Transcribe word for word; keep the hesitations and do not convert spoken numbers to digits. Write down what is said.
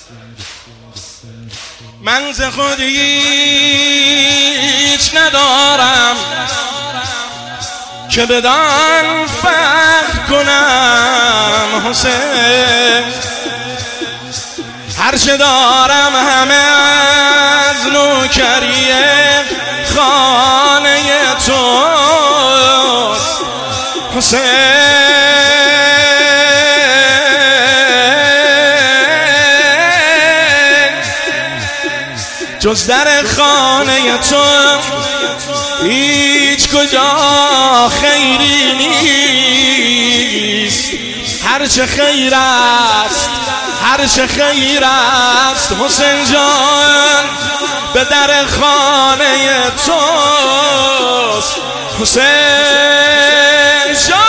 من ز خود هیچ ندارم که بدان فخر کنم حسین، هرچه دارم همه از نوکری خانه توست حسین. جز در خانه تو هیچ کجا خیری نیست، هرچه خیر است هرچه خیر است حسین جان به در خانه توست حسین جان.